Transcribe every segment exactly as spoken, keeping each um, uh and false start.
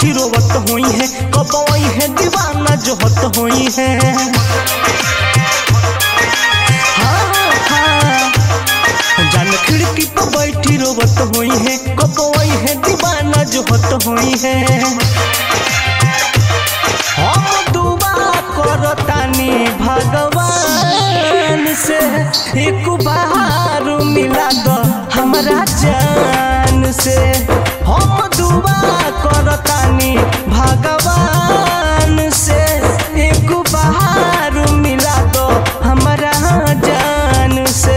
बैठी रोवत हुई है, कब आई है दीवाना जोहत हुई है। हाँ हाँ जान खिड़की पर बैठी रोवत हुई है, कब आई है दीवाना जोहत हुई है। हम दुआ करतानी भगवान से एक बार मिला दो हमरा जान से। हम दुआ करतानी भगवान से एक बार मिला दो हमरा जान से।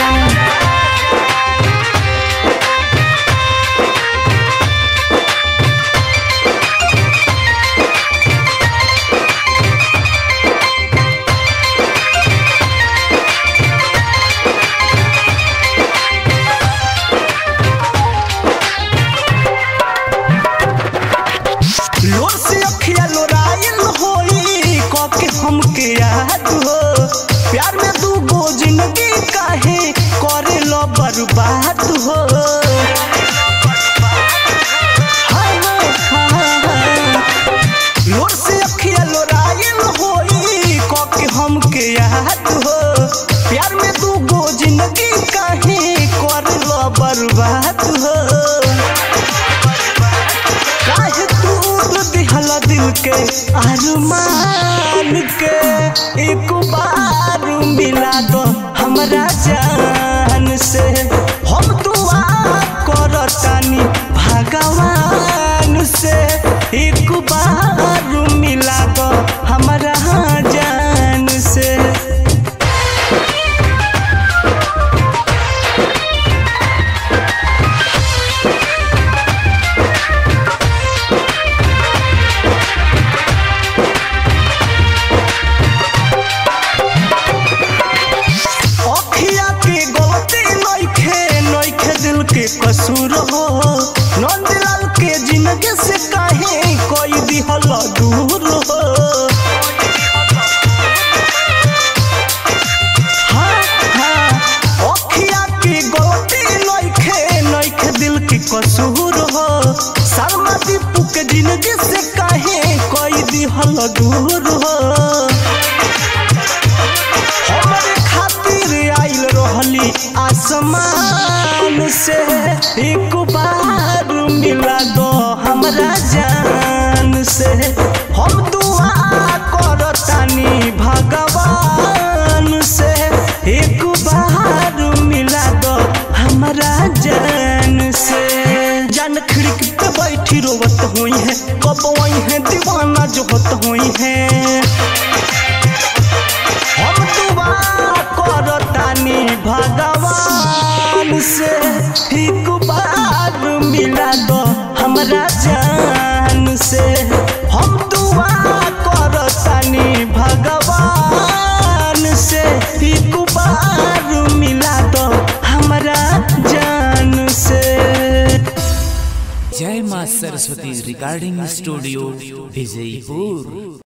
लोर से अखिया लोराइल होई कके हमके याद हो, प्यार में दू गो जिंदगी काहे करे लो बर्बाद हो। लोर से अखिया लोराइल होई कके हमके याद हो, प्यार में दू गो जिंदगी काहे करे लो बर्बाद हो। दिल के अरमान के एक बार मिला दो हमरा जान से। हम दुआ करतानी भगवान से एक बार मिला दो हमरा जान से। के कसूर हो नंदलाल के जिंदगी से काहे कोई दिहल दूर हो। हाँ हाँ अखिया की गलती नइखे नइखे दिल के कसूर हो। शर्मा दीपू के जिंदगी से काहे कोई दिहल दूर हो। हमारे खातिर आइल रहली आसमान से एक बार मिला दो हमरा जान से। हम दुआ करतानी भगवान से एक बार मिला दो हमरा जान से। जान खिड़की पे बैठी रोवत हुई है, कब आई है दीवाना जोहत हुई है। हम दुआ करतानी भगवान से एक बार मिला दो हमरा जान से। हम दुआ करतानी भगवान से एक बार मिला दो हमरा जान से। जय मां सरस्वती रिकॉर्डिंग स्टूडियो विजयपुर।